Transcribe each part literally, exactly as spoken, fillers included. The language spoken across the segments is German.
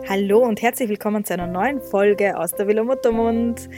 Hallo und herzlich willkommen zu einer neuen Folge aus der Villa Muttermund.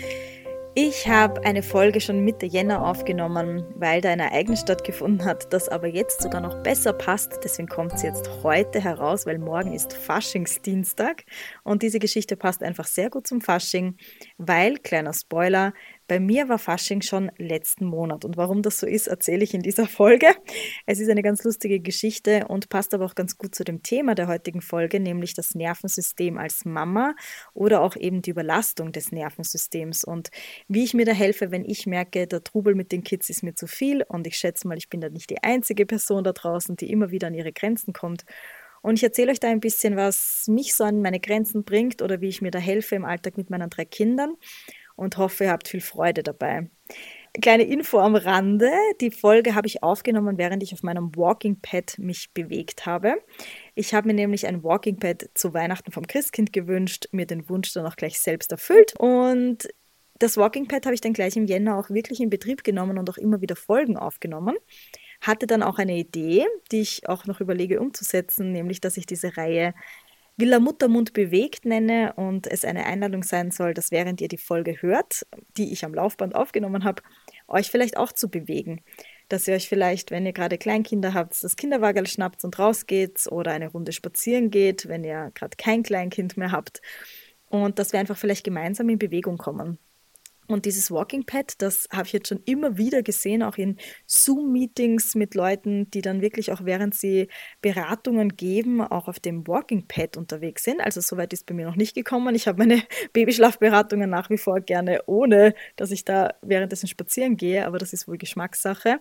Ich habe eine Folge schon Mitte Jänner aufgenommen, weil da ein Ereignis stattgefunden hat, das aber jetzt sogar noch besser passt. Deswegen kommt sie jetzt heute heraus, weil morgen ist Faschingsdienstag und diese Geschichte passt einfach sehr gut zum Fasching, weil, kleiner Spoiler, bei mir war Fasching schon letzten Monat und warum das so ist, erzähle ich in dieser Folge. Es ist eine ganz lustige Geschichte und passt aber auch ganz gut zu dem Thema der heutigen Folge, nämlich das Nervensystem als Mama oder auch eben die Überlastung des Nervensystems und wie ich mir da helfe, wenn ich merke, der Trubel mit den Kids ist mir zu viel und ich schätze mal, ich bin da nicht die einzige Person da draußen, die immer wieder an ihre Grenzen kommt. Und ich erzähle euch da ein bisschen, was mich so an meine Grenzen bringt oder wie ich mir da helfe im Alltag mit meinen drei Kindern und hoffe, ihr habt viel Freude dabei. Kleine Info am Rande, die Folge habe ich aufgenommen, während ich auf meinem Walking Pad mich bewegt habe. Ich habe mir nämlich ein Walking Pad zu Weihnachten vom Christkind gewünscht, mir den Wunsch dann auch gleich selbst erfüllt und das Walking Pad habe ich dann gleich im Jänner auch wirklich in Betrieb genommen und auch immer wieder Folgen aufgenommen. Hatte dann auch eine Idee, die ich auch noch überlege umzusetzen, nämlich dass ich diese Reihe Villa Muttermund bewegt nenne und es eine Einladung sein soll, dass während ihr die Folge hört, die ich am Laufband aufgenommen habe, euch vielleicht auch zu bewegen. Dass ihr euch vielleicht, wenn ihr gerade Kleinkinder habt, das Kinderwagerl schnappt und rausgeht oder eine Runde spazieren geht, wenn ihr gerade kein Kleinkind mehr habt und dass wir einfach vielleicht gemeinsam in Bewegung kommen. Und dieses Walking Pad, das habe ich jetzt schon immer wieder gesehen, auch in Zoom-Meetings mit Leuten, die dann wirklich auch während sie Beratungen geben, auch auf dem Walking Pad unterwegs sind. Also soweit ist bei mir noch nicht gekommen. Ich habe meine Babyschlafberatungen nach wie vor gerne ohne, dass ich da währenddessen spazieren gehe, aber das ist wohl Geschmackssache.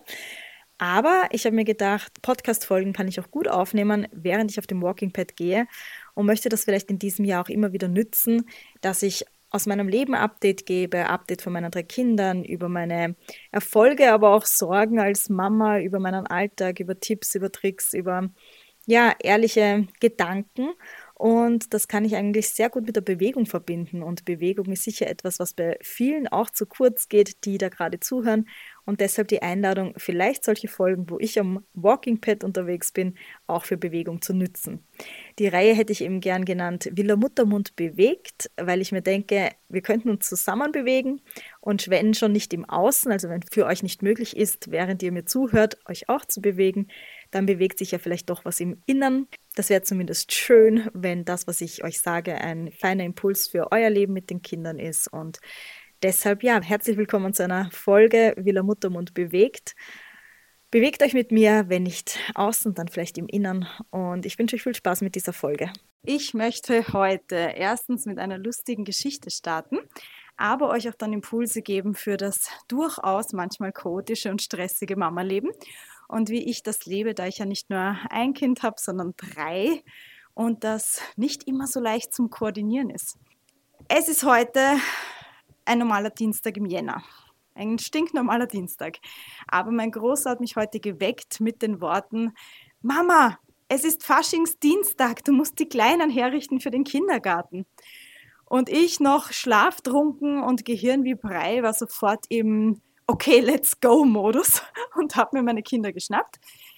Aber ich habe mir gedacht, Podcast-Folgen kann ich auch gut aufnehmen, während ich auf dem Walking Pad gehe und möchte das vielleicht in diesem Jahr auch immer wieder nützen, dass ich aus meinem Leben Update gebe, Update von meinen drei Kindern, über meine Erfolge, aber auch Sorgen als Mama, über meinen Alltag, über Tipps, über Tricks, über ja, ehrliche Gedanken. Und das kann ich eigentlich sehr gut mit der Bewegung verbinden. Und Bewegung ist sicher etwas, was bei vielen auch zu kurz geht, die da gerade zuhören. Und deshalb die Einladung, vielleicht solche Folgen, wo ich am Walking Pad unterwegs bin, auch für Bewegung zu nützen. Die Reihe hätte ich eben gern genannt Villa Muttermund bewegt, weil ich mir denke, wir könnten uns zusammen bewegen und wenn schon nicht im Außen, also wenn für euch nicht möglich ist, während ihr mir zuhört, euch auch zu bewegen, dann bewegt sich ja vielleicht doch was im Innern. Das wäre zumindest schön, wenn das, was ich euch sage, ein feiner Impuls für euer Leben mit den Kindern ist. Und deshalb, ja, herzlich willkommen zu einer Folge Villa Muttermund bewegt. Bewegt euch mit mir, wenn nicht außen, dann vielleicht im Innern. Und ich wünsche euch viel Spaß mit dieser Folge. Ich möchte heute erstens mit einer lustigen Geschichte starten, aber euch auch dann Impulse geben für das durchaus manchmal chaotische und stressige Mama-Leben und wie ich das lebe, da ich ja nicht nur ein Kind habe, sondern drei und das nicht immer so leicht zum Koordinieren ist. Es ist heute ein normaler Dienstag im Jänner. Ein stinknormaler Dienstag. Aber mein Großer hat mich heute geweckt mit den Worten: Mama, es ist Faschingsdienstag, du musst die Kleinen herrichten für den Kindergarten. Und ich noch schlaftrunken und Gehirn wie Brei war sofort im Okay, let's go Modus und habe mir meine Kinder geschnappt,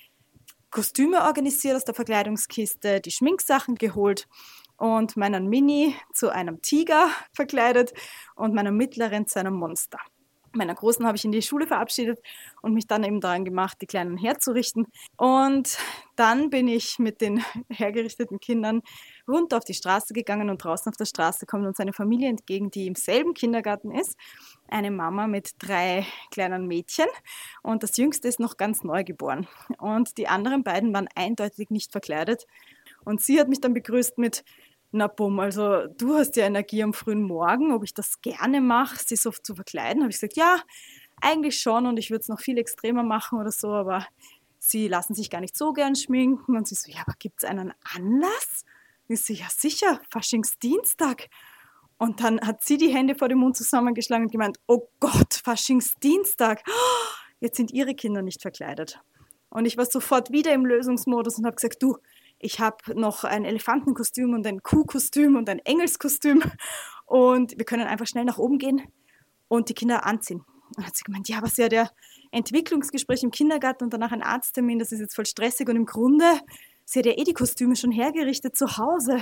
Kostüme organisiert aus der Verkleidungskiste, die Schminksachen geholt und meinen Mini zu einem Tiger verkleidet und meiner Mittleren zu einem Monster. Meiner Großen habe ich in die Schule verabschiedet und mich dann eben daran gemacht, die Kleinen herzurichten. Und dann bin ich mit den hergerichteten Kindern runter auf die Straße gegangen und draußen auf der Straße kommt uns eine Familie entgegen, die im selben Kindergarten ist. Eine Mama mit drei kleinen Mädchen und das Jüngste ist noch ganz neu geboren. Und die anderen beiden waren eindeutig nicht verkleidet. Und sie hat mich dann begrüßt mit: Na bumm, also du hast ja Energie am frühen Morgen, ob ich das gerne mache, sie so zu verkleiden. Habe ich gesagt, ja, eigentlich schon und ich würde es noch viel extremer machen oder so, aber sie lassen sich gar nicht so gern schminken. Und sie so, ja, aber gibt es einen Anlass? Und ich so, ja sicher, Faschingsdienstag. Und dann hat sie die Hände vor dem Mund zusammengeschlagen und gemeint, oh Gott, Faschingsdienstag, jetzt sind ihre Kinder nicht verkleidet. Und ich war sofort wieder im Lösungsmodus und habe gesagt, du, ich habe noch ein Elefantenkostüm und ein Kuhkostüm und ein Engelskostüm und wir können einfach schnell nach oben gehen und die Kinder anziehen. Und dann hat sie gemeint, ja, aber sie hat ja Entwicklungsgespräch im Kindergarten und danach ein Arzttermin, das ist jetzt voll stressig und im Grunde, sie hat ja eh die Kostüme schon hergerichtet zu Hause.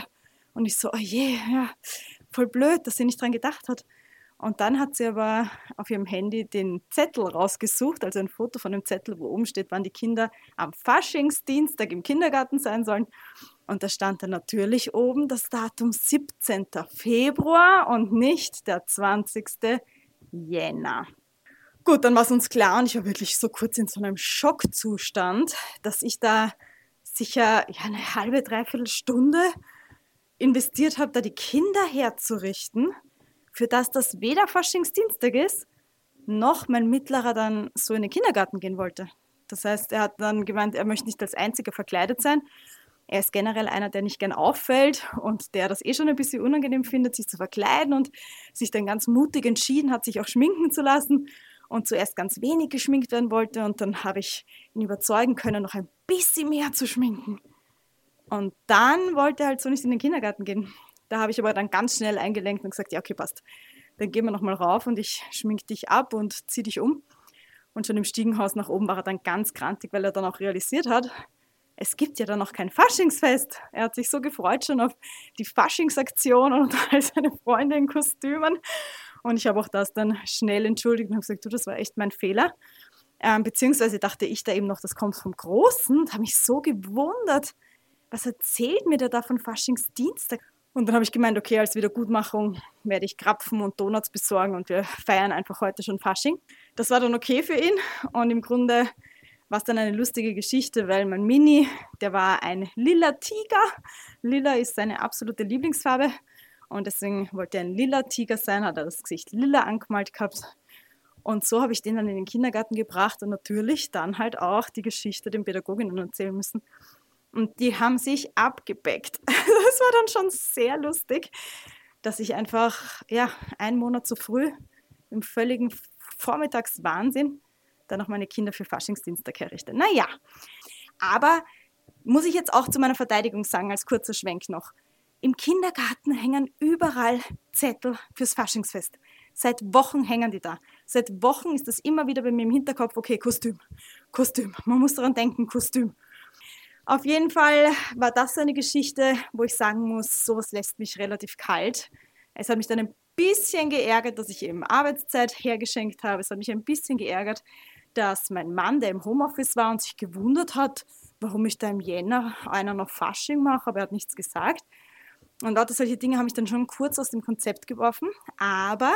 Und ich so, oh je, ja, voll blöd, dass sie nicht dran gedacht hat. Und dann hat sie aber auf ihrem Handy den Zettel rausgesucht, also ein Foto von dem Zettel, wo oben steht, wann die Kinder am Faschingsdienstag im Kindergarten sein sollen. Und da stand dann natürlich oben das Datum siebzehnten Februar und nicht der zwanzigsten Jänner. Gut, dann war es uns klar und ich war wirklich so kurz in so einem Schockzustand, dass ich da sicher ja, eine halbe, dreiviertel Stunde investiert habe, da die Kinder herzurichten, für das das weder Faschingsdienstag ist, noch mein Mittlerer dann so in den Kindergarten gehen wollte. Das heißt, er hat dann gemeint, er möchte nicht als Einziger verkleidet sein. Er ist generell einer, der nicht gern auffällt und der das eh schon ein bisschen unangenehm findet, sich zu verkleiden und sich dann ganz mutig entschieden hat, sich auch schminken zu lassen und zuerst ganz wenig geschminkt werden wollte und dann habe ich ihn überzeugen können, noch ein bisschen mehr zu schminken. Und dann wollte er halt so nicht in den Kindergarten gehen. Da habe ich aber dann ganz schnell eingelenkt und gesagt, ja okay, passt. Dann gehen wir nochmal rauf und ich schmink dich ab und zieh dich um. Und schon im Stiegenhaus nach oben war er dann ganz grantig, weil er dann auch realisiert hat, es gibt ja dann noch kein Faschingsfest. Er hat sich so gefreut schon auf die Faschingsaktion und all seine Freunde in Kostümen. Und ich habe auch das dann schnell entschuldigt und habe gesagt, du, das war echt mein Fehler. Ähm, beziehungsweise dachte ich da eben noch, das kommt vom Großen und habe mich so gewundert, was erzählt mir der da von Faschingsdienstag? Und dann habe ich gemeint, okay, als Wiedergutmachung werde ich Krapfen und Donuts besorgen und wir feiern einfach heute schon Fasching. Das war dann okay für ihn und im Grunde war es dann eine lustige Geschichte, weil mein Mini, der war ein lila Tiger. Lila ist seine absolute Lieblingsfarbe und deswegen wollte er ein lila Tiger sein, hat er das Gesicht lila angemalt gehabt. Und so habe ich den dann in den Kindergarten gebracht und natürlich dann halt auch die Geschichte den Pädagoginnen erzählen müssen. Und die haben sich abgebeckt. Das war dann schon sehr lustig, dass ich einfach ja, einen Monat zu früh im völligen Vormittagswahnsinn dann noch meine Kinder für Faschingsdienstag herrichte. Naja, aber muss ich jetzt auch zu meiner Verteidigung sagen, als kurzer Schwenk noch. Im Kindergarten hängen überall Zettel fürs Faschingsfest. Seit Wochen hängen die da. Seit Wochen ist das immer wieder bei mir im Hinterkopf, okay, Kostüm, Kostüm, man muss daran denken, Kostüm. Auf jeden Fall war das eine Geschichte, wo ich sagen muss, sowas lässt mich relativ kalt. Es hat mich dann ein bisschen geärgert, dass ich eben Arbeitszeit hergeschenkt habe. Es hat mich ein bisschen geärgert, dass mein Mann, der im Homeoffice war und sich gewundert hat, warum ich da im Jänner einer noch Fasching mache, aber er hat nichts gesagt. Und lauter solche Dinge haben mich dann schon kurz aus dem Konzept geworfen. Aber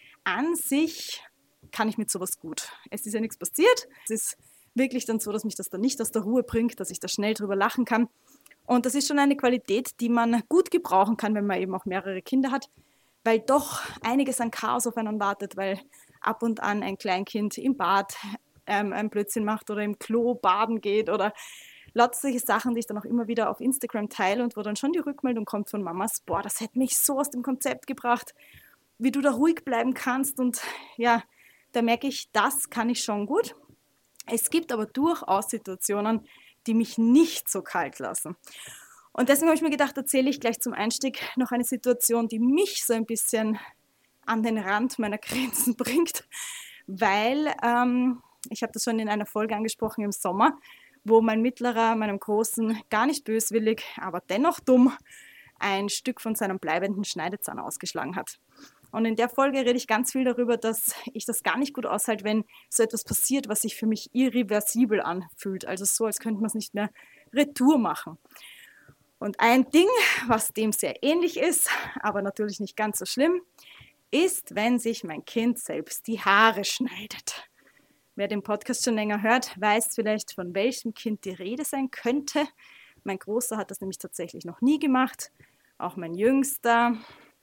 an sich kann ich mit sowas gut. Es ist ja nichts passiert. Es ist wirklich dann so, dass mich das dann nicht aus der Ruhe bringt, dass ich da schnell drüber lachen kann. Und das ist schon eine Qualität, die man gut gebrauchen kann, wenn man eben auch mehrere Kinder hat, weil doch einiges an Chaos auf einen wartet, weil ab und an ein Kleinkind im Bad ähm, ein Blödsinn macht oder im Klo baden geht oder lauter solche Sachen, die ich dann auch immer wieder auf Instagram teile und wo dann schon die Rückmeldung kommt von Mamas, boah, das hätte mich so aus dem Konzept gebracht, wie du da ruhig bleiben kannst. Und ja, da merke ich, das kann ich schon gut. Es gibt aber durchaus Situationen, die mich nicht so kalt lassen. Und deswegen habe ich mir gedacht, erzähle ich gleich zum Einstieg noch eine Situation, die mich so ein bisschen an den Rand meiner Grenzen bringt, weil ähm, ich habe das schon in einer Folge angesprochen im Sommer, wo mein Mittlerer meinem Großen gar nicht böswillig, aber dennoch dumm ein Stück von seinem bleibenden Schneidezahn ausgeschlagen hat. Und in der Folge rede ich ganz viel darüber, dass ich das gar nicht gut aushalte, wenn so etwas passiert, was sich für mich irreversibel anfühlt. Also so, als könnte man es nicht mehr retour machen. Und ein Ding, was dem sehr ähnlich ist, aber natürlich nicht ganz so schlimm, ist, wenn sich mein Kind selbst die Haare schneidet. Wer den Podcast schon länger hört, weiß vielleicht, von welchem Kind die Rede sein könnte. Mein Großer hat das nämlich tatsächlich noch nie gemacht. Auch mein Jüngster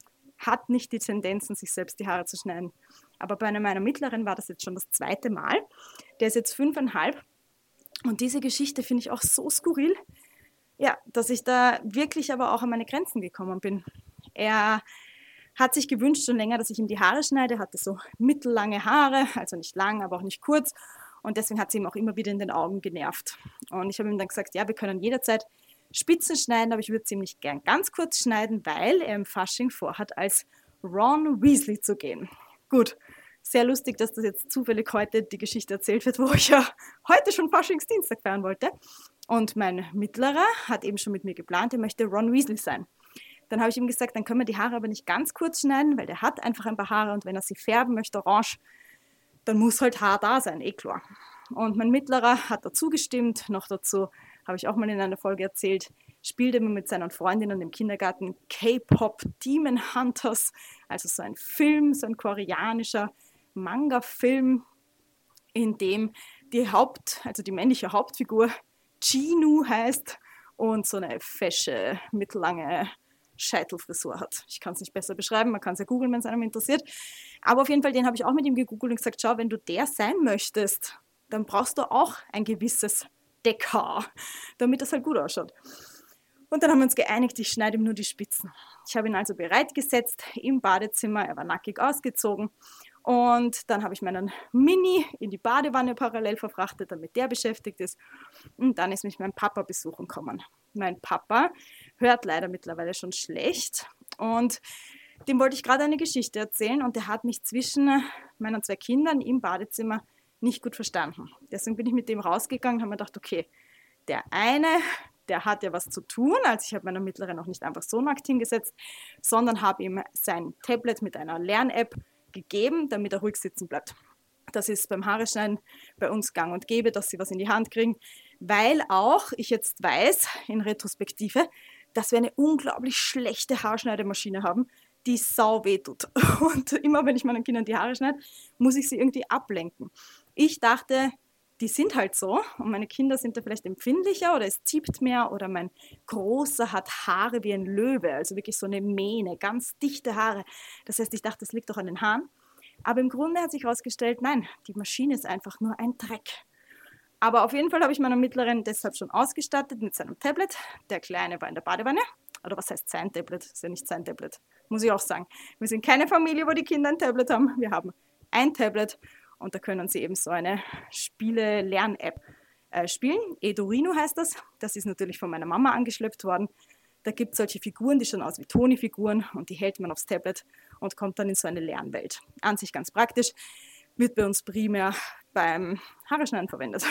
hat nicht die Tendenzen, sich selbst die Haare zu schneiden. Aber bei einer meiner Mittleren war das jetzt schon das zweite Mal. Der ist jetzt fünfeinhalb. Und diese Geschichte finde ich auch so skurril, ja, dass ich da wirklich aber auch an meine Grenzen gekommen bin. Er hat sich gewünscht schon länger, dass ich ihm die Haare schneide, hatte so mittellange Haare, also nicht lang, aber auch nicht kurz. Und deswegen hat sie ihm auch immer wieder in den Augen genervt. Und ich habe ihm dann gesagt, ja, wir können jederzeit Spitzen schneiden, aber ich würde es ihm nicht gern ganz kurz schneiden, weil er im Fasching vorhat, als Ron Weasley zu gehen. Gut, sehr lustig, dass das jetzt zufällig heute die Geschichte erzählt wird, wo ich ja heute schon Faschingsdienstag feiern wollte. Und mein Mittlerer hat eben schon mit mir geplant, er möchte Ron Weasley sein. Dann habe ich ihm gesagt, dann können wir die Haare aber nicht ganz kurz schneiden, weil der hat einfach ein paar Haare und wenn er sie färben möchte, orange, dann muss halt Haar da sein, eh klar. Und mein Mittlerer hat dazu gestimmt. Noch dazu habe ich auch mal in einer Folge erzählt, spielt immer mit seinen Freundinnen im Kindergarten K-Pop Demon Hunters, also so ein Film, so ein koreanischer Manga-Film, in dem die Haupt, also die männliche Hauptfigur Chinu heißt und so eine fesche, mittellange Scheitelfrisur hat. Ich kann es nicht besser beschreiben, man kann es ja googeln, wenn es einem interessiert. Aber auf jeden Fall, den habe ich auch mit ihm gegoogelt und gesagt, schau, wenn du der sein möchtest, dann brauchst du auch ein gewisses Deckhaar, damit das halt gut ausschaut. Und dann haben wir uns geeinigt, ich schneide ihm nur die Spitzen. Ich habe ihn also bereitgesetzt im Badezimmer, er war nackig ausgezogen. Und dann habe ich meinen Mini in die Badewanne parallel verfrachtet, damit der beschäftigt ist. Und dann ist mich mein Papa besuchen gekommen. Mein Papa hört leider mittlerweile schon schlecht. Und dem wollte ich gerade eine Geschichte erzählen. Und der hat mich zwischen meinen zwei Kindern im Badezimmer nicht gut verstanden. Deswegen bin ich mit dem rausgegangen und habe mir gedacht, okay, der eine, der hat ja was zu tun. Also ich habe meiner Mittleren noch nicht einfach so nackt hingesetzt, sondern habe ihm sein Tablet mit einer Lern-App gegeben, damit er ruhig sitzen bleibt. Das ist beim Haareschneiden bei uns gang und gäbe, dass sie was in die Hand kriegen, weil auch ich jetzt weiß, in Retrospektive, dass wir eine unglaublich schlechte Haarschneidemaschine haben, die sau weh tut. Und immer wenn ich meinen Kindern die Haare schneide, muss ich sie irgendwie ablenken. Ich dachte, die sind halt so und meine Kinder sind da vielleicht empfindlicher oder es zieht mehr oder mein Großer hat Haare wie ein Löwe, also wirklich so eine Mähne, ganz dichte Haare. Das heißt, ich dachte, das liegt doch an den Haaren. Aber im Grunde hat sich herausgestellt, nein, die Maschine ist einfach nur ein Dreck. Aber auf jeden Fall habe ich meinen Mittleren deshalb schon ausgestattet mit seinem Tablet. Der Kleine war in der Badewanne. Oder was heißt sein Tablet? Das ist ja nicht sein Tablet, muss ich auch sagen. Wir sind keine Familie, wo die Kinder ein Tablet haben. Wir haben ein Tablet. Und da können Sie eben so eine Spiele-Lern-App äh, spielen. Edorino heißt das. Das ist natürlich von meiner Mama angeschleppt worden. Da gibt es solche Figuren, die schauen aus wie Toni-Figuren und die hält man aufs Tablet und kommt dann in so eine Lernwelt. An sich ganz praktisch, wird bei uns primär beim Haareschneiden verwendet.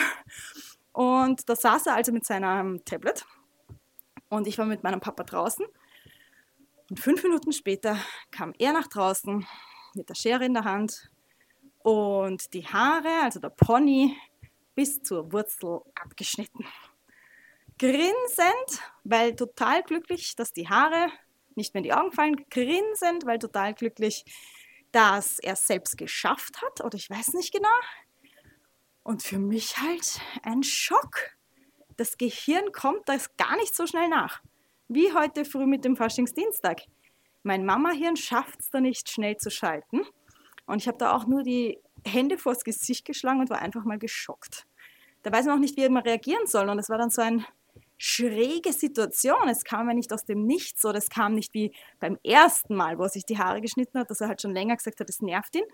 Und da saß er also mit seinem Tablet und ich war mit meinem Papa draußen. Und fünf Minuten später kam er nach draußen mit der Schere in der Hand und die Haare, also der Pony, bis zur Wurzel abgeschnitten. Grinsend, weil total glücklich, dass die Haare nicht mehr in die Augen fallen. Grinsend, weil total glücklich, dass er es selbst geschafft hat. Oder ich weiß nicht genau. Und für mich halt ein Schock. Das Gehirn kommt das gar nicht so schnell nach. Wie heute früh mit dem Faschingsdienstag. Mein Mama-Hirn schafft es da nicht schnell zu schalten. Und ich habe da auch nur die Hände vors Gesicht geschlagen und war einfach mal geschockt. Da weiß man auch nicht, wie man reagieren soll. Und es war dann so eine schräge Situation. Es kam ja nicht aus dem Nichts oder es kam nicht wie beim ersten Mal, wo er sich die Haare geschnitten hat, dass er halt schon länger gesagt hat, es nervt ihn.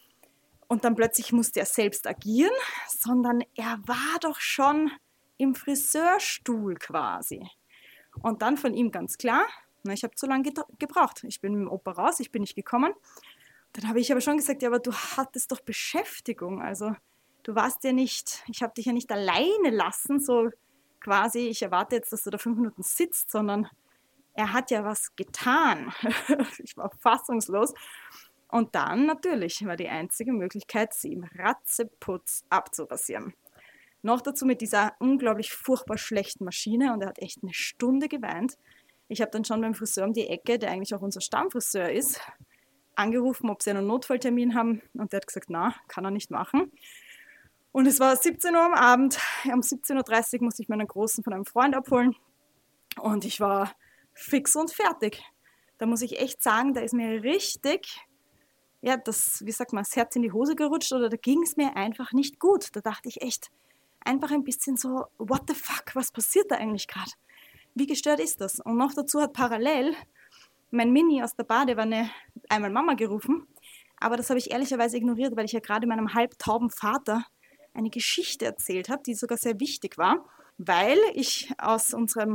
Und dann plötzlich musste er selbst agieren, sondern er war doch schon im Friseurstuhl quasi. Und dann von ihm ganz klar, na, ich habe zu lange gebraucht. Ich bin mit dem Opa raus, ich bin nicht gekommen. Dann habe ich aber schon gesagt, ja, aber du hattest doch Beschäftigung. Also du warst ja nicht, ich habe dich ja nicht alleine lassen, so quasi, ich erwarte jetzt, dass du da fünf Minuten sitzt, sondern er hat ja was getan. Ich war fassungslos. Und dann natürlich war die einzige Möglichkeit, sie im Ratzeputz abzurasieren. Noch dazu mit dieser unglaublich furchtbar schlechten Maschine und er hat echt eine Stunde geweint. Ich habe dann schon beim Friseur um die Ecke, der eigentlich auch unser Stammfriseur ist, angerufen, ob sie einen Notfalltermin haben und der hat gesagt, na, kann er nicht machen. Und es war siebzehn Uhr am Abend, um siebzehn Uhr dreißig musste ich meinen Großen von einem Freund abholen und ich war fix und fertig. Da muss ich echt sagen, da ist mir richtig, ja, das, wie sagt man, das Herz in die Hose gerutscht oder da ging es mir einfach nicht gut. Da dachte ich echt einfach ein bisschen so, what the fuck, was passiert da eigentlich gerade? Wie gestört ist das? Und noch dazu hat parallel mein Mini aus der Badewanne einmal Mama gerufen, aber das habe ich ehrlicherweise ignoriert, weil ich ja gerade meinem halbtauben Vater eine Geschichte erzählt habe, die sogar sehr wichtig war, weil ich aus unserem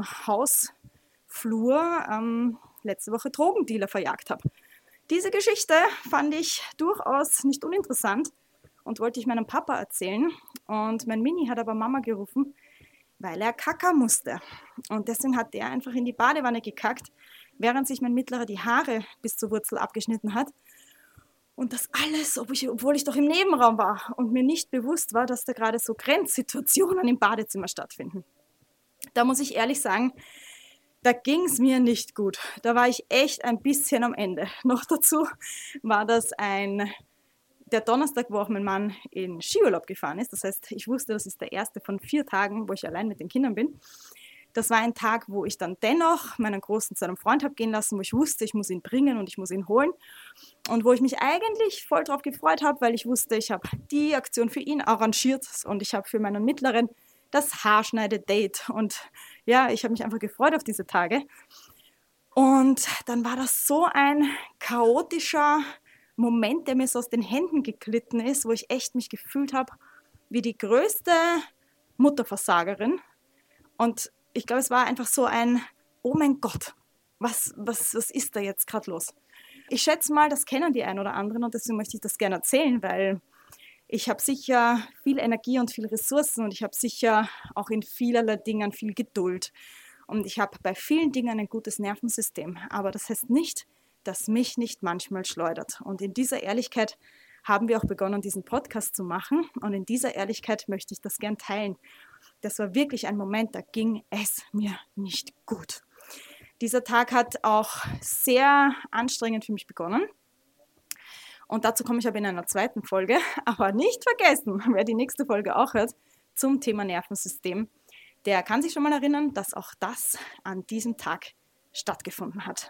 Hausflur ähm, letzte Woche Drogendealer verjagt habe. Diese Geschichte fand ich durchaus nicht uninteressant und wollte ich meinem Papa erzählen. Und mein Mini hat aber Mama gerufen, weil er kacken musste. Und deswegen hat er einfach in die Badewanne gekackt, während sich mein Mittlerer die Haare bis zur Wurzel abgeschnitten hat. Und das alles, obwohl ich doch im Nebenraum war und mir nicht bewusst war, dass da gerade so Grenzsituationen im Badezimmer stattfinden. Da muss ich ehrlich sagen, da ging es mir nicht gut. Da war ich echt ein bisschen am Ende. Noch dazu war das ein... der Donnerstag, wo auch mein Mann in Skiurlaub gefahren ist. Das heißt, ich wusste, das ist der erste von vier Tagen, wo ich allein mit den Kindern bin. Das war ein Tag, wo ich dann dennoch meinen Großen zu einem Freund habe gehen lassen, wo ich wusste, ich muss ihn bringen und ich muss ihn holen. Und wo ich mich eigentlich voll drauf gefreut habe, weil ich wusste, ich habe die Aktion für ihn arrangiert und ich habe für meinen Mittleren das Haarschneide-Date. Und ja, ich habe mich einfach gefreut auf diese Tage. Und dann war das so ein chaotischer Moment, der mir so aus den Händen geglitten ist, wo ich echt mich gefühlt habe wie die größte Mutterversagerin. Und ich glaube, es war einfach so ein, oh mein Gott, was, was, was ist da jetzt gerade los? Ich schätze mal, das kennen die einen oder anderen und deswegen möchte ich das gerne erzählen, weil ich habe sicher viel Energie und viel Ressourcen und ich habe sicher auch in vielerlei Dingen viel Geduld. Und ich habe bei vielen Dingen ein gutes Nervensystem. Aber das heißt nicht, das mich nicht manchmal schleudert. Und in dieser Ehrlichkeit haben wir auch begonnen, diesen Podcast zu machen. Und in dieser Ehrlichkeit möchte ich das gern teilen. Das war wirklich ein Moment, da ging es mir nicht gut. Dieser Tag hat auch sehr anstrengend für mich begonnen. Und dazu komme ich aber in einer zweiten Folge. Aber nicht vergessen, wer die nächste Folge auch hört, zum Thema Nervensystem, der kann sich schon mal erinnern, dass auch das an diesem Tag stattgefunden hat.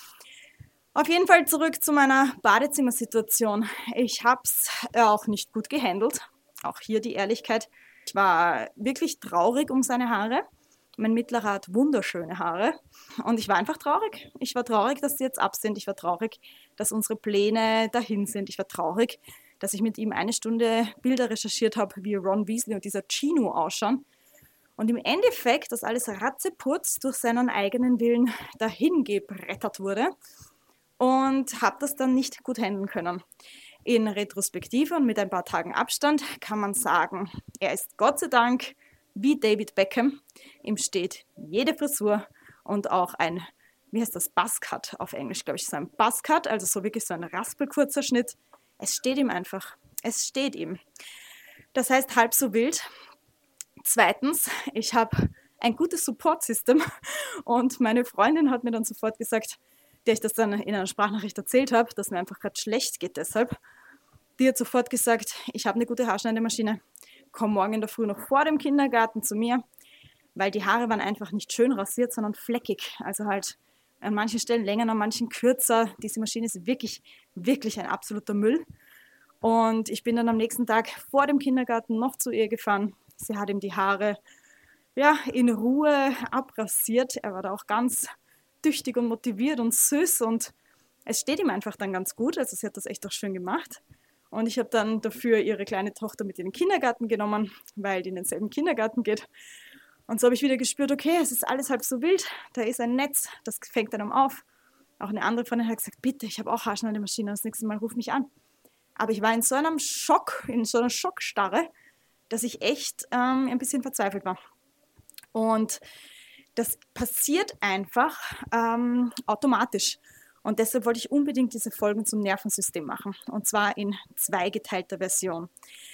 Auf jeden Fall zurück zu meiner Badezimmersituation. Ich habe es auch nicht gut gehandelt. Auch hier die Ehrlichkeit. Ich war wirklich traurig um seine Haare. Mein Mittlerer hat wunderschöne Haare. Und ich war einfach traurig. Ich war traurig, dass sie jetzt ab sind. Ich war traurig, dass unsere Pläne dahin sind. Ich war traurig, dass ich mit ihm eine Stunde Bilder recherchiert habe, wie Ron Weasley und dieser Chino ausschauen. Und im Endeffekt, dass alles ratzeputz durch seinen eigenen Willen dahin gebrettert wurde. Und habe das dann nicht gut handeln können. In Retrospektive und mit ein paar Tagen Abstand kann man sagen, er ist Gott sei Dank wie David Beckham. Ihm steht jede Frisur und auch ein, wie heißt das, Buzzcut auf Englisch, glaube ich, so ein Buzzcut, also so wirklich so ein raspelkurzer Schnitt. Es steht ihm einfach. Es steht ihm. Das heißt, halb so wild. Zweitens, ich habe ein gutes Support-System und meine Freundin hat mir dann sofort gesagt, der ich das dann in einer Sprachnachricht erzählt habe, dass mir einfach gerade schlecht geht deshalb. Die hat sofort gesagt, ich habe eine gute Haarschneidemaschine, komm morgen in der Früh noch vor dem Kindergarten zu mir, weil die Haare waren einfach nicht schön rasiert, sondern fleckig. Also halt an manchen Stellen länger, an manchen kürzer. Diese Maschine ist wirklich, wirklich ein absoluter Müll. Und ich bin dann am nächsten Tag vor dem Kindergarten noch zu ihr gefahren. Sie hat ihm die Haare ja, in Ruhe abrasiert. Er war da auch ganz tüchtig und motiviert und süß und es steht ihm einfach dann ganz gut, also sie hat das echt auch schön gemacht und ich habe dann dafür ihre kleine Tochter mit in den Kindergarten genommen, weil die in denselben Kindergarten geht und so habe ich wieder gespürt, okay, es ist alles halb so wild, da ist ein Netz, das fängt einem auf. Auch eine andere Freundin hat gesagt, bitte, ich habe auch Haarschneidemaschine, das nächste Mal ruf mich an. Aber ich war in so einem Schock, in so einer Schockstarre, dass ich echt ähm, ein bisschen verzweifelt war. Und das passiert einfach ähm, automatisch. Und deshalb wollte ich unbedingt diese Folgen zum Nervensystem machen. Und zwar in zweigeteilter Version.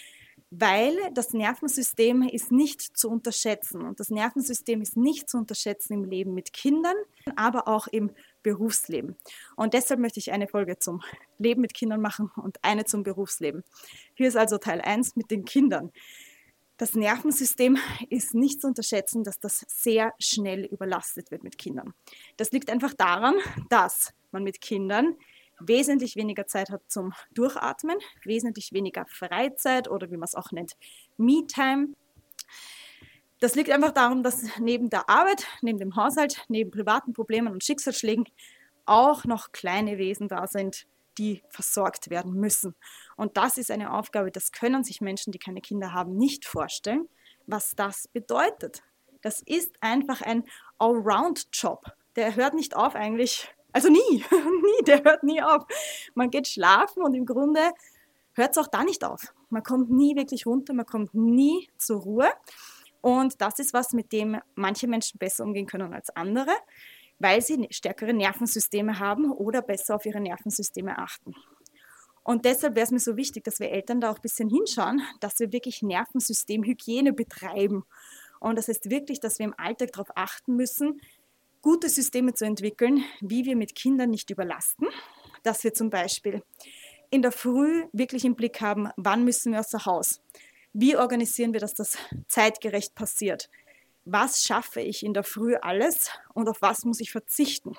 Weil das Nervensystem ist nicht zu unterschätzen. Und das Nervensystem ist nicht zu unterschätzen im Leben mit Kindern, aber auch im Berufsleben. Und deshalb möchte ich eine Folge zum Leben mit Kindern machen und eine zum Berufsleben. Hier ist also Teil eins mit den Kindern. Das Nervensystem ist nicht zu unterschätzen, dass das sehr schnell überlastet wird mit Kindern. Das liegt einfach daran, dass man mit Kindern wesentlich weniger Zeit hat zum Durchatmen, wesentlich weniger Freizeit oder wie man es auch nennt, Me-Time. Das liegt einfach daran, dass neben der Arbeit, neben dem Haushalt, neben privaten Problemen und Schicksalsschlägen auch noch kleine Wesen da sind, die versorgt werden müssen. Und das ist eine Aufgabe, das können sich Menschen, die keine Kinder haben, nicht vorstellen, was das bedeutet. Das ist einfach ein Allround-Job. Der hört nicht auf eigentlich, also nie, nie, der hört nie auf. Man geht schlafen und im Grunde hört es auch da nicht auf. Man kommt nie wirklich runter, man kommt nie zur Ruhe. Und das ist was, mit dem manche Menschen besser umgehen können als andere. weil sie stärkere Nervensysteme haben oder besser auf ihre Nervensysteme achten. Und deshalb wäre es mir so wichtig, dass wir Eltern da auch ein bisschen hinschauen, dass wir wirklich Nervensystemhygiene betreiben. Und das heißt wirklich, dass wir im Alltag darauf achten müssen, gute Systeme zu entwickeln, wie wir mit Kindern nicht überlasten. Dass wir zum Beispiel in der Früh wirklich im Blick haben, wann müssen wir außer Haus? Wie organisieren wir, dass das zeitgerecht passiert? Was schaffe ich in der Früh alles und auf was muss ich verzichten?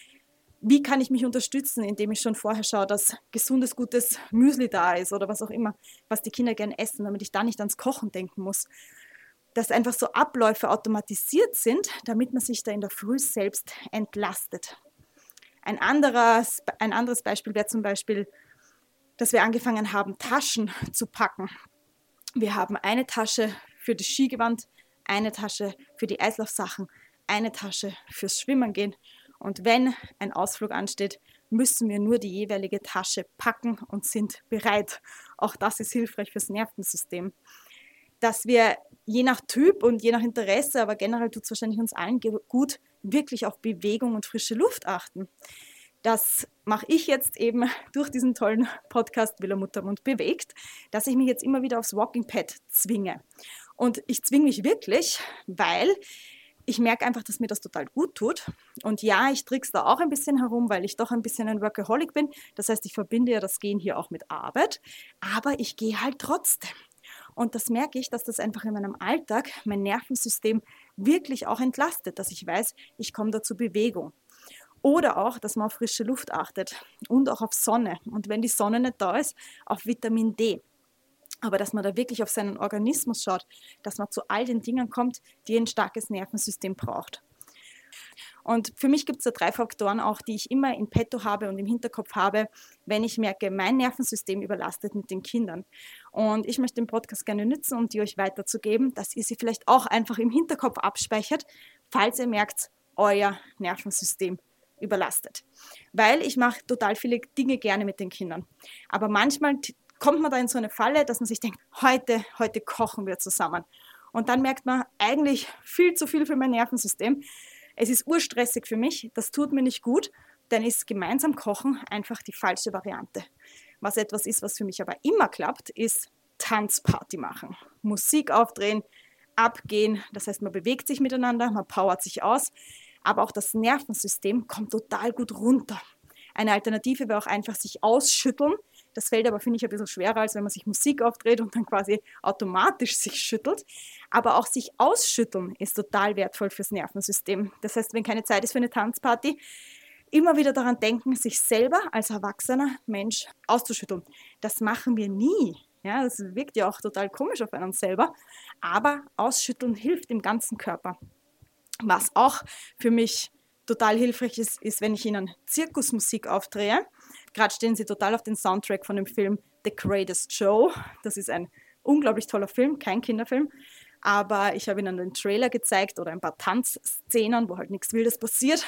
Wie kann ich mich unterstützen, indem ich schon vorher schaue, dass gesundes, gutes Müsli da ist oder was auch immer, was die Kinder gerne essen, damit ich da nicht ans Kochen denken muss. Dass einfach so Abläufe automatisiert sind, damit man sich da in der Früh selbst entlastet. Ein, anderes, ein anderes Beispiel wäre zum Beispiel, dass wir angefangen haben, Taschen zu packen. Wir haben eine Tasche für das Skigewand, eine Tasche für die Eislaufsachen, eine Tasche fürs Schwimmen gehen. Und wenn ein Ausflug ansteht, müssen wir nur die jeweilige Tasche packen und sind bereit. Auch das ist hilfreich fürs Nervensystem. Dass wir je nach Typ und je nach Interesse, aber generell tut es wahrscheinlich uns allen gut, wirklich auf Bewegung und frische Luft achten. Das mache ich jetzt eben durch diesen tollen Podcast Villa Muttermund bewegt, dass ich mich jetzt immer wieder aufs Walking Pad zwinge. Und ich zwinge mich wirklich, weil ich merke einfach, dass mir das total gut tut. Und ja, ich trickse da auch ein bisschen herum, weil ich doch ein bisschen ein Workaholic bin. Das heißt, ich verbinde ja das Gehen hier auch mit Arbeit. Aber ich gehe halt trotzdem. Und das merke ich, dass das einfach in meinem Alltag mein Nervensystem wirklich auch entlastet, dass ich weiß, ich komme da zur Bewegung. Oder auch, dass man auf frische Luft achtet und auch auf Sonne. Und wenn die Sonne nicht da ist, auf Vitamin D. Aber dass man da wirklich auf seinen Organismus schaut, dass man zu all den Dingen kommt, die ein starkes Nervensystem braucht. Und für mich gibt es da drei Faktoren auch, die ich immer in petto habe und im Hinterkopf habe, wenn ich merke, mein Nervensystem überlastet mit den Kindern. Und ich möchte den Podcast gerne nutzen, um die euch weiterzugeben, dass ihr sie vielleicht auch einfach im Hinterkopf abspeichert, falls ihr merkt, euer Nervensystem überlastet. Weil ich mache total viele Dinge gerne mit den Kindern. Aber manchmal kommt man da in so eine Falle, dass man sich denkt, heute, heute kochen wir zusammen. Und dann merkt man eigentlich viel zu viel für mein Nervensystem. Es ist urstressig für mich, das tut mir nicht gut, dann ist gemeinsam Kochen einfach die falsche Variante. Was etwas ist, was für mich aber immer klappt, ist Tanzparty machen. Musik aufdrehen, abgehen, das heißt, man bewegt sich miteinander, man powert sich aus, aber auch das Nervensystem kommt total gut runter. Eine Alternative wäre auch einfach sich ausschütteln. Das fällt aber, finde ich, ein bisschen schwerer, als wenn man sich Musik aufdreht und dann quasi automatisch sich schüttelt. Aber auch sich ausschütteln ist total wertvoll fürs Nervensystem. Das heißt, wenn keine Zeit ist für eine Tanzparty, immer wieder daran denken, sich selber als erwachsener Mensch auszuschütteln. Das machen wir nie. Ja, das wirkt ja auch total komisch auf einen selber. Aber ausschütteln hilft im ganzen Körper. Was auch für mich total hilfreich ist, ist, wenn ich ihnen Zirkusmusik aufdrehe. Gerade stehen sie total auf den Soundtrack von dem Film The Greatest Show. Das ist ein unglaublich toller Film, kein Kinderfilm. Aber ich habe ihnen den Trailer gezeigt oder ein paar Tanzszenen, wo halt nichts Wildes passiert.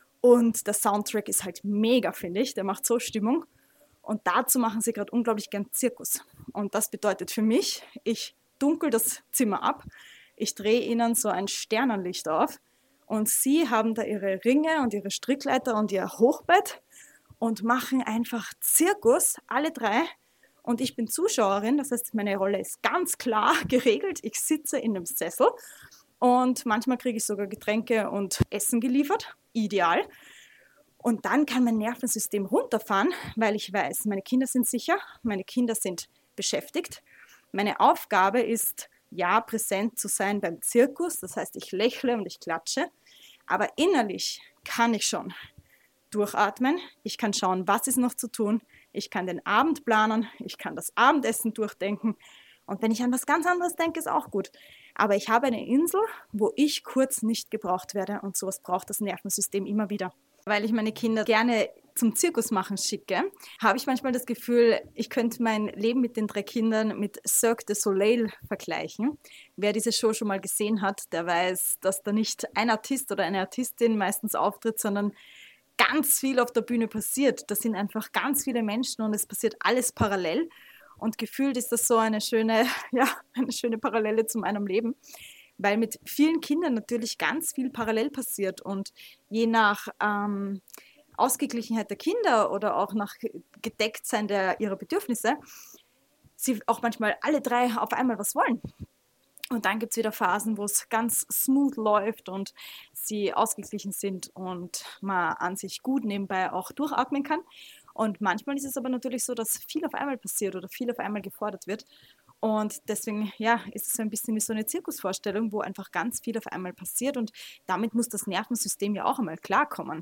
Und der Soundtrack ist halt mega, finde ich. Der macht so Stimmung. Und dazu machen sie gerade unglaublich gern Zirkus. Und das bedeutet für mich, ich dunkel das Zimmer ab. Ich drehe ihnen so ein Sternenlicht auf. Und sie haben da ihre Ringe und ihre Strickleiter und ihr Hochbett und machen einfach Zirkus, alle drei. Und ich bin Zuschauerin, das heißt, meine Rolle ist ganz klar geregelt. Ich sitze in einem Sessel und manchmal kriege ich sogar Getränke und Essen geliefert. Ideal. Und dann kann mein Nervensystem runterfahren, weil ich weiß, meine Kinder sind sicher, meine Kinder sind beschäftigt. Meine Aufgabe ist, ja, präsent zu sein beim Zirkus. Das heißt, ich lächle und ich klatsche. Aber innerlich kann ich schon durchatmen. Ich kann schauen, was ist noch zu tun. Ich kann den Abend planen. Ich kann das Abendessen durchdenken. Und wenn ich an was ganz anderes denke, ist auch gut. Aber ich habe eine Insel, wo ich kurz nicht gebraucht werde. Und sowas braucht das Nervensystem immer wieder. Weil ich meine Kinder gerne zum Zirkus machen schicke, habe ich manchmal das Gefühl, ich könnte mein Leben mit den drei Kindern mit Cirque du Soleil vergleichen. Wer diese Show schon mal gesehen hat, der weiß, dass da nicht ein Artist oder eine Artistin meistens auftritt, sondern ganz viel auf der Bühne passiert. Das sind einfach ganz viele Menschen und es passiert alles parallel. Und gefühlt ist das so eine schöne, ja, eine schöne Parallele zu meinem Leben. weil mit vielen Kindern natürlich ganz viel parallel passiert und je nach ähm, Ausgeglichenheit der Kinder oder auch nach Gedecktsein der, ihrer Bedürfnisse, sie auch manchmal alle drei auf einmal was wollen. Und dann gibt es wieder Phasen, wo es ganz smooth läuft und sie ausgeglichen sind und man an sich gut nebenbei auch durchatmen kann. Und manchmal ist es aber natürlich so, dass viel auf einmal passiert oder viel auf einmal gefordert wird. Und deswegen, ja, ist es so ein bisschen wie so eine Zirkusvorstellung, wo einfach ganz viel auf einmal passiert und damit muss das Nervensystem ja auch einmal klarkommen.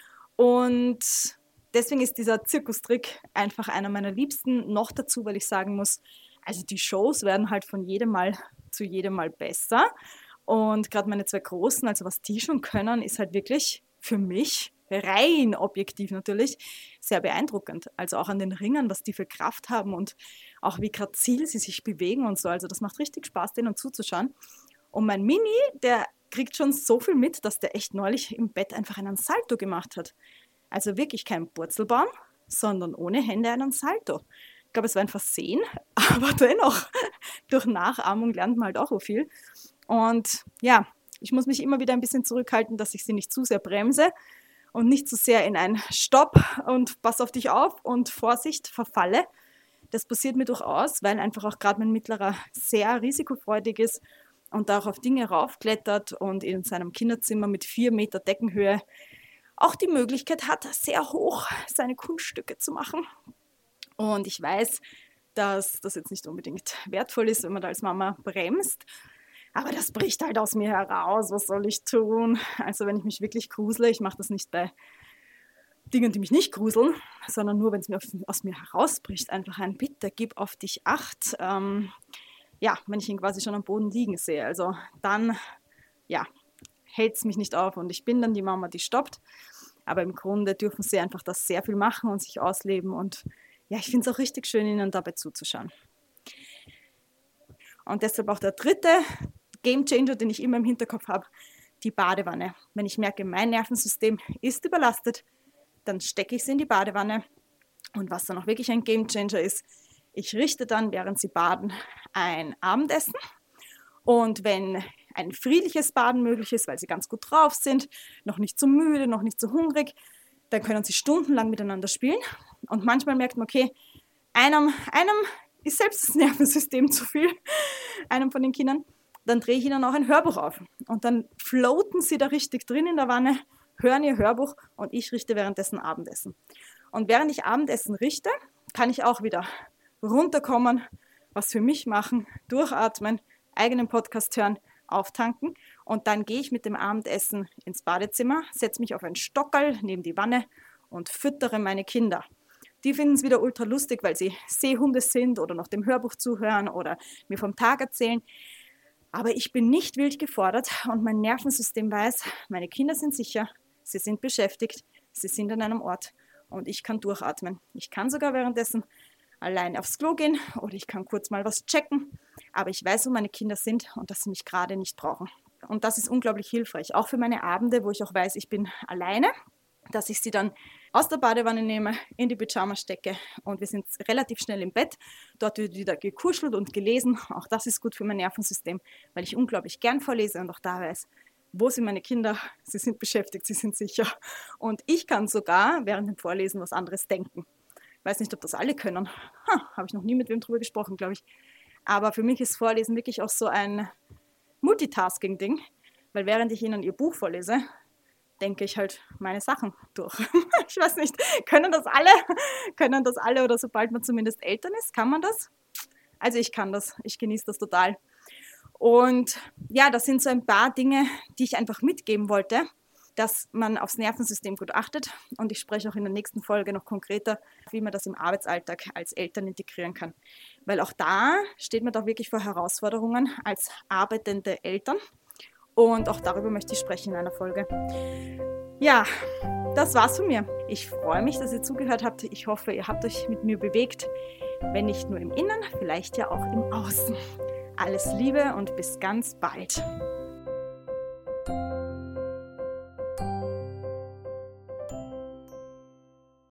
Und deswegen ist dieser Zirkustrick einfach einer meiner Liebsten, noch dazu, weil ich sagen muss, also die Shows werden halt von jedem Mal zu jedem Mal besser und gerade meine zwei Großen, also was die schon können, ist halt wirklich für mich rein objektiv natürlich sehr beeindruckend. Also auch an den Ringern, was die für Kraft haben und auch wie grazil sie sich bewegen und so. Also das macht richtig Spaß, denen zuzuschauen. Und mein Mini, der kriegt schon so viel mit, dass der echt neulich im Bett einfach einen Salto gemacht hat. Also wirklich kein Purzelbaum, sondern ohne Hände einen Salto. Ich glaube, es war ein Versehen, aber dennoch, durch Nachahmung lernt man halt auch so viel. Und ja, ich muss mich immer wieder ein bisschen zurückhalten, dass ich sie nicht zu sehr bremse und nicht zu sehr in ein Stopp und pass auf dich auf und Vorsicht verfalle. Das passiert mir durchaus, weil einfach auch gerade mein Mittlerer sehr risikofreudig ist und da auch auf Dinge raufklettert und in seinem Kinderzimmer mit vier Meter Deckenhöhe auch die Möglichkeit hat, sehr hoch seine Kunststücke zu machen. Und ich weiß, dass das jetzt nicht unbedingt wertvoll ist, wenn man da als Mama bremst. Aber das bricht halt aus mir heraus. Was soll ich tun? Also wenn ich mich wirklich grusele, ich mache das nicht bei Dingen, die mich nicht gruseln, sondern nur, wenn es mir aus mir herausbricht. Einfach ein Bitte, gib auf dich Acht. Ähm, ja, wenn ich ihn quasi schon am Boden liegen sehe. Also dann, ja, hält es mich nicht auf. Und ich bin dann die Mama, die stoppt. Aber im Grunde dürfen sie einfach das sehr viel machen und sich ausleben und ja, ich finde es auch richtig schön, ihnen dabei zuzuschauen. Und deshalb auch der dritte Gamechanger, den ich immer im Hinterkopf habe, die Badewanne. Wenn ich merke, mein Nervensystem ist überlastet, dann stecke ich sie in die Badewanne. Und was dann auch wirklich ein Gamechanger ist, ich richte dann, während sie baden, ein Abendessen. Und wenn ein friedliches Baden möglich ist, weil sie ganz gut drauf sind, noch nicht so müde, noch nicht so hungrig, dann können sie stundenlang miteinander spielen. Und manchmal merkt man, okay, einem, einem ist selbst das Nervensystem zu viel, einem von den Kindern. Dann drehe ich ihnen auch ein Hörbuch auf. Und dann floaten sie da richtig drin in der Wanne, hören ihr Hörbuch und ich richte währenddessen Abendessen. Und während ich Abendessen richte, kann ich auch wieder runterkommen, was für mich machen, durchatmen, eigenen Podcast hören, auftanken und dann gehe ich mit dem Abendessen ins Badezimmer, setze mich auf ein Stockerl neben die Wanne und füttere meine Kinder. Die finden es wieder ultra lustig, weil sie Seehunde sind oder noch dem Hörbuch zuhören oder mir vom Tag erzählen. Aber ich bin nicht wild gefordert und mein Nervensystem weiß, meine Kinder sind sicher, sie sind beschäftigt, sie sind an einem Ort und ich kann durchatmen. Ich kann sogar währenddessen allein aufs Klo gehen oder ich kann kurz mal was checken, aber ich weiß, wo meine Kinder sind und dass sie mich gerade nicht brauchen. Und das ist unglaublich hilfreich, auch für meine Abende, wo ich auch weiß, ich bin alleine, dass ich sie dann aus der Badewanne nehme, in die Pyjama stecke und wir sind relativ schnell im Bett. Dort wird wieder gekuschelt und gelesen. Auch das ist gut für mein Nervensystem, weil ich unglaublich gern vorlese und auch da weiß, wo sind meine Kinder? Sie sind beschäftigt, sie sind sicher. Und ich kann sogar während dem Vorlesen was anderes denken. Ich weiß nicht, ob das alle können. Ha, habe ich noch nie mit wem drüber gesprochen, glaube ich. Aber für mich ist Vorlesen wirklich auch so ein Multitasking-Ding, weil während ich ihnen ihr Buch vorlese, denke ich halt meine Sachen durch. Ich weiß nicht, können das alle? Können das alle oder sobald man zumindest Eltern ist, kann man das? Also ich kann das, ich genieße das total. Und ja, das sind so ein paar Dinge, die ich einfach mitgeben wollte, dass man aufs Nervensystem gut achtet. Und ich spreche auch in der nächsten Folge noch konkreter, wie man das im Arbeitsalltag als Eltern integrieren kann. Weil auch da steht man doch wirklich vor Herausforderungen als arbeitende Eltern. Und auch darüber möchte ich sprechen in einer Folge. Ja, das war's von mir. Ich freue mich, dass ihr zugehört habt. Ich hoffe, ihr habt euch mit mir bewegt. Wenn nicht nur im Innen, vielleicht ja auch im Außen. Alles Liebe und bis ganz bald.